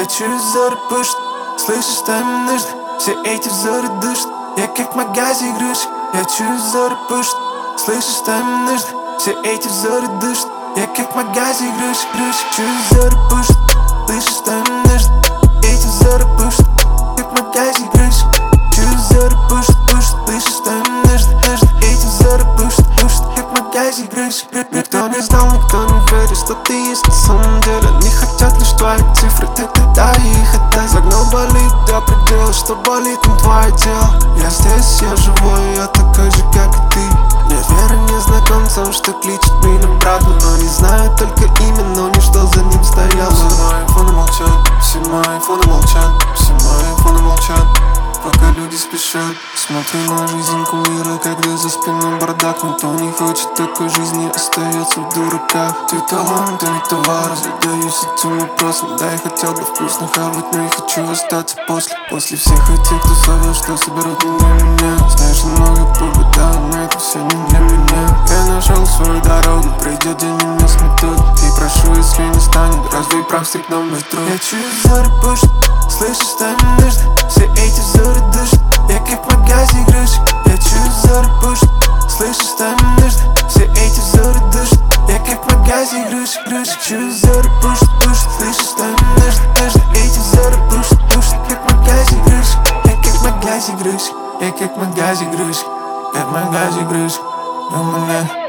Я чую взоры пышут, слышишь, что им нужно. Все эти взоры дышат, я как в магазе игрушек. Я чую взоры пышут, слышишь, что им нужно. Все эти взоры дышат, я как в магазе игрушек. Чую взоры пышут, слышишь, что им нужно. Эти взоры пышут, как в магазе игрушек. Чую взоры пышут, слышишь, что им нужно. Эти взоры пышут, как в магазе игрушек. Никто не знал, никто не верит, что ты есть на самом деле. Не хотят лишь твои цифры, ты дай их отдай. Загнал болит до предела, что болит не твое тело. Я здесь, я живой, я такой же, как и ты. Нет веры незнакомцам, что кличет меня братом. Но не знаю только имя, но ничто за ним стояло. Все мои фоны молчат, все мои фоны молчат, все мои фоны молчат. Пока люди спешат, смотрю на жизнь кумира, когда за спиной бардак. Никто не хочет такой жизни, остается в дураках. Ты талант, ты не товар, задаюсь этим вопросом. Да, я хотел бы вкусно хавать, но я хочу остаться после всех этих, кто словил, что соберут меня. Знаешь, много поводов, но это все не для меня. Я нашел свою дорогу, придет день, меня сметут. И прошу, если не станет, разве прав степном метро. Я чую взоры пышут, слышишь, что им нужно. Все эти взоры дышат, я как в магазе игрушек. Я чую взоры пышут, слышишь, что им нужно. Все эти взоры дышат, я как в магазе игрушек. Чую взоры пышут, слышишь, что им нужно. Эти взоры пышут, как в магазе игрушек. Я как в магазе игрушек, я как в магазе игрушек, как в магазе игрушек. У меня